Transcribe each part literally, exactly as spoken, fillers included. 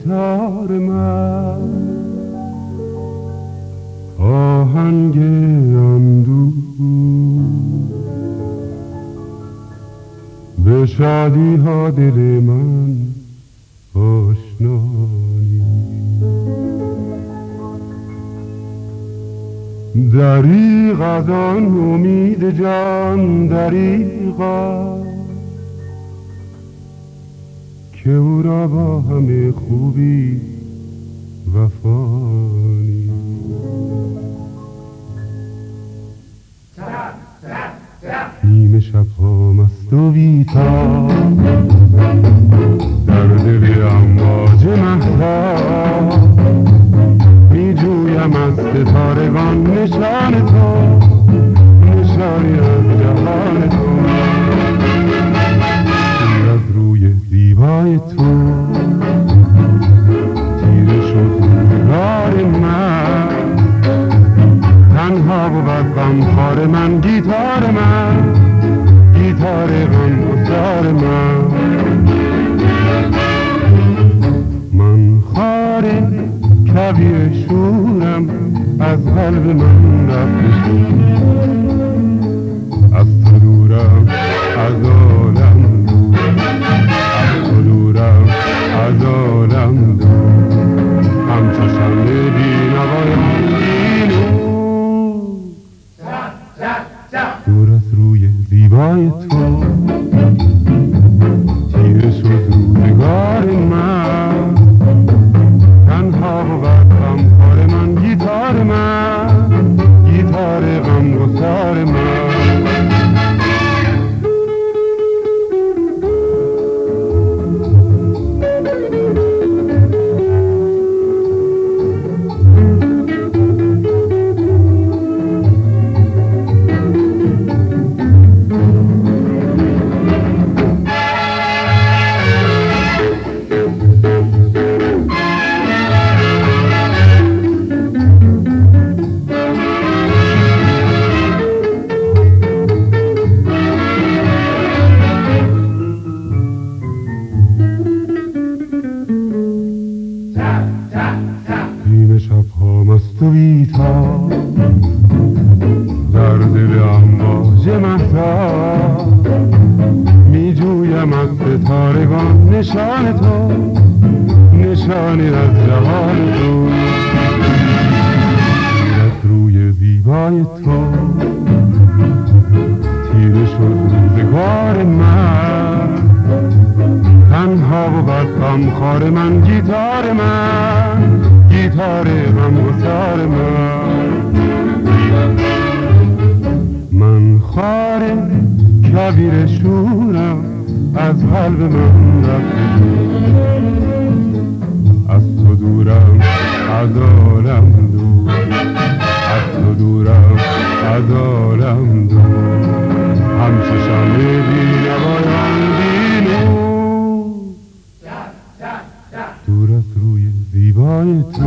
گیتار من آهنگ اندوه به شادی ها دل من آشنا دریغ از آن امید جان دریغا که او را با همه خوبی وفانی نیمه شب ها مست و بیتا در دل امواج مهتاب می جویم از ستارگان نشان تو نشانی از جهان تو دور از روی زیبای تو تیره شد روزگار من تنها بود غمخوار من گیتار من گیتار غمگسار من من خار کبیر شورم از قلب من رفته از تو دورم از عالم دور از تو دورم از عالم دور همچو شمع بی‌نوای دور از روی زیبای تو تیره شد روزگار من تنها بود غمخوار من گیتار من گیتار غمگسار من نیمه شبها مست و بیتاب در دل امواج مهتاب می جویم از ستارگان نشان تو نشانی از جهان تو از روی زیبای تو تیره شد روزگار من تنها بود غمخوار من گیتار من گیتار غمگسار من من خار کبیر شورم از قلب من رفته از تو دورم از عالم دور از تو دورم از عالم دور همچو شمع بی‌نوایان بینور دور از روی زیبای تو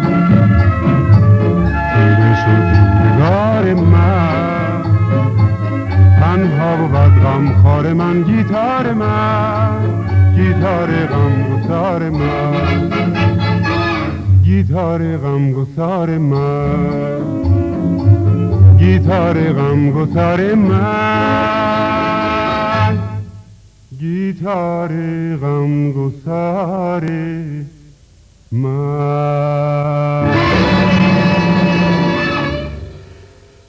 تیره شد روزگار من تنها بود غمخوار من گیتار من گیتار غمگسار من گیتار غمگسار من گیتار غمگسار من گیتار غمگسار من